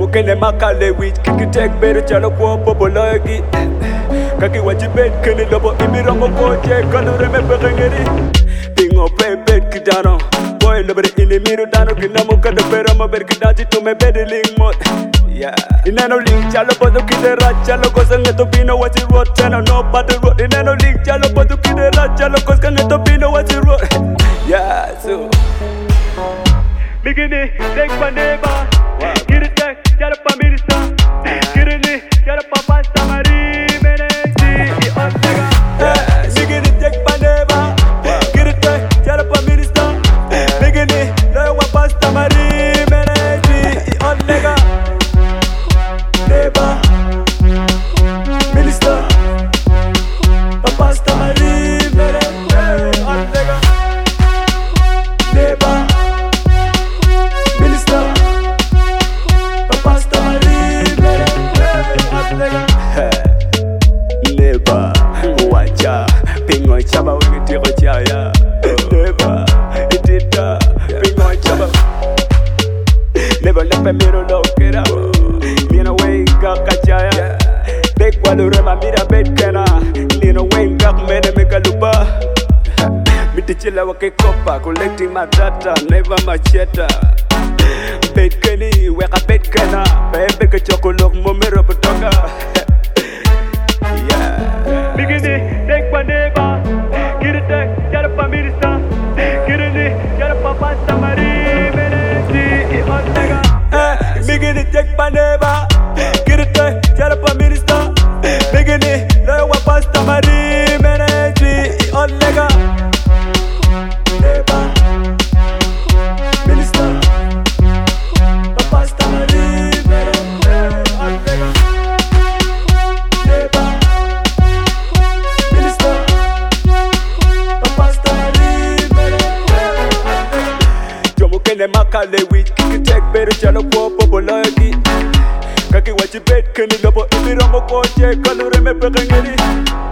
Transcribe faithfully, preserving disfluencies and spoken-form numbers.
Jomukene makale wich kiki tek bedo chalo kwa popo loegi Kaki wajibet kene lobo imirongo koche kalure me pekengeri Pingo pe bed kidano Boy lobre inimiru dano kinamo kada pera mo ber kidachi to me bedi ling mot Yeah Inano ling chalo bodo kidera chalo kosa ngeto pino wachi road Tena no battle road Inano ling chalo bodo kidera chalo kosa ngeto pino wachi road Yeah so Bigini, take my neighbor Get it back, get up, minister Get it in, get up, pasta Marie Menezi, on nigga Bigini, take my neighbor Get it back, get up, minister Bigini, no one pasta Marie Menezi, on nigga Neighbor Minister Pasta Marie Menezi, on nigga Neighbor Neba, wacha, pingo chaba wingiti kochaya. Neba, itita, pingo chaba. Never let me miro lo kera. Nino wenga kachaya. Bek walure ma mira bet kena. Nino wenga kumene mekaluba. Mitichila wake kopa, collecting my data, never macheta. Bet keni, weka bet kena. Bebe ke chokolok momero butoka. Bigini, take my neighbor Get it back, get up, minister Get it in, get up, pasta Marie Menezi, on nigga Bigini, take my neighbor Get it back, get up, minister Bigini, no one pasta Marie Menezi, on nigga Neighbor Minister Pasta Marie Menezi, on nigga Jomukene makale wich kiki tek bedo chalo kwa popo loegi Kaki wajibet keni lobo imirongo koche kalure me pekengeri